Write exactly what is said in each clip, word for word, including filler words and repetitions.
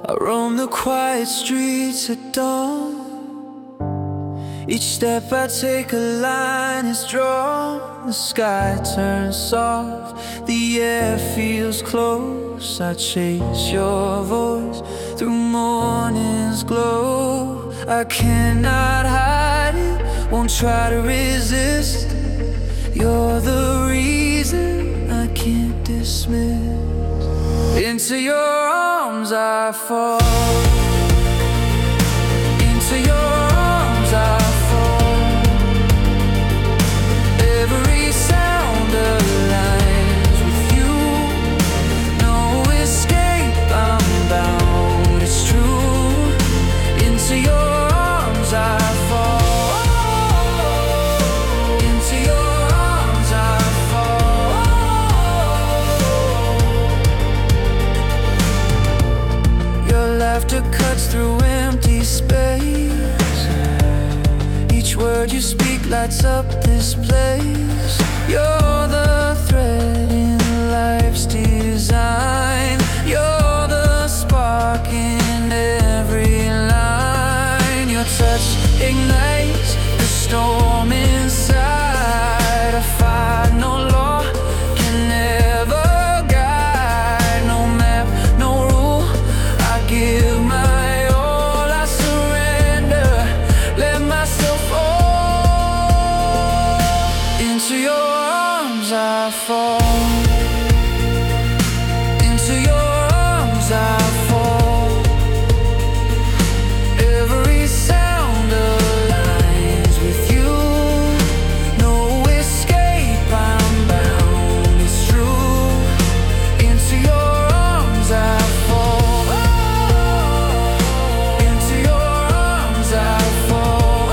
I roam the quiet streets at dawn. Each step I take, a line is drawn. The sky turns soft, the air feels close. I chase your voice through morning's glow. I cannot hide it, won't try to resist. You're the reason I can't dismiss. Into your arms I fall. Into your arms I fall. Every sound aligns with you. No escape, I'm bound, it's true. Into your arms I fall. Into your arms I fall. Your laughter cuts through empty space. Each word you speak lights up this place. You're the thread in life's design. You're the spark in every line. Your touch ignites the storm inside. I fight no law can ever guide. No map, no rule, I give my all. I surrender, let myself fall. Into your arms I fall. Into your arms I fall. Every sound aligns with you. No escape, I'm bound, it's true. Into your arms I fall. Into your arms I fall.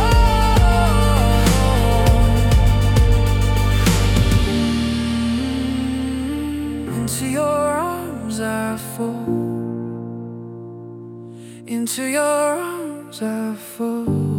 Into your arms I fall. Into your arms I fall.